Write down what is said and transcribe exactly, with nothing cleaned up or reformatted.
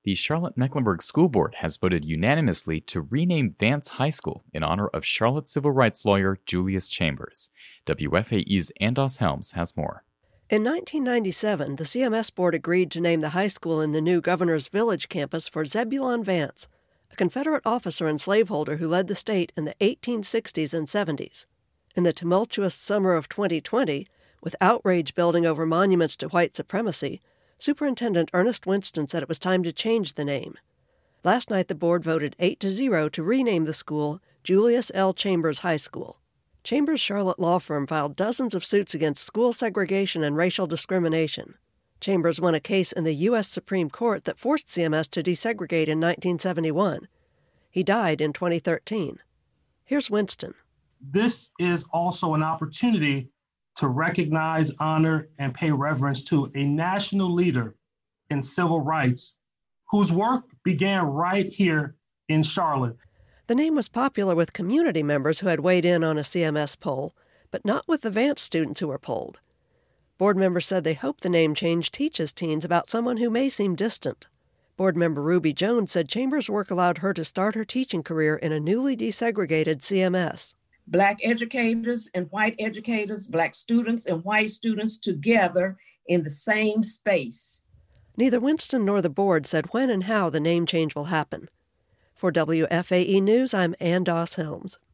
The Charlotte-Mecklenburg School Board has voted unanimously to rename Vance High School in honor of Charlotte civil rights lawyer Julius Chambers. W F A E's Andos Helms has more. In nineteen ninety-seven, the C M S Board agreed to name the high school in the new Governor's Village campus for Zebulon Vance, a Confederate officer and slaveholder who led the state in the eighteen sixties and seventies. In the tumultuous summer of twenty twenty, with outrage building over monuments to white supremacy, Superintendent Ernest Winston said it was time to change the name. Last night, the board voted eight to zero to rename the school Julius L. Chambers High School. Chambers' Charlotte law firm filed dozens of suits against school segregation and racial discrimination. Chambers won a case in the U S Supreme Court that forced C M S to desegregate in nineteen seventy-one. He died in twenty thirteen. Here's Winston. This is also an opportunity to recognize, honor, and pay reverence to a national leader in civil rights whose work began right here in Charlotte. The name was popular with community members who had weighed in on a C M S poll, but not with the Vance students who were polled. Board members said they hope the name change teaches teens about someone who may seem distant. Board member Ruby Jones said Chambers' work allowed her to start her teaching career in a newly desegregated C M S. Black educators and white educators, Black students and white students together in the same space. Neither Winston nor the board said when and how the name change will happen. For W F A E News, I'm Ann Doss Helms.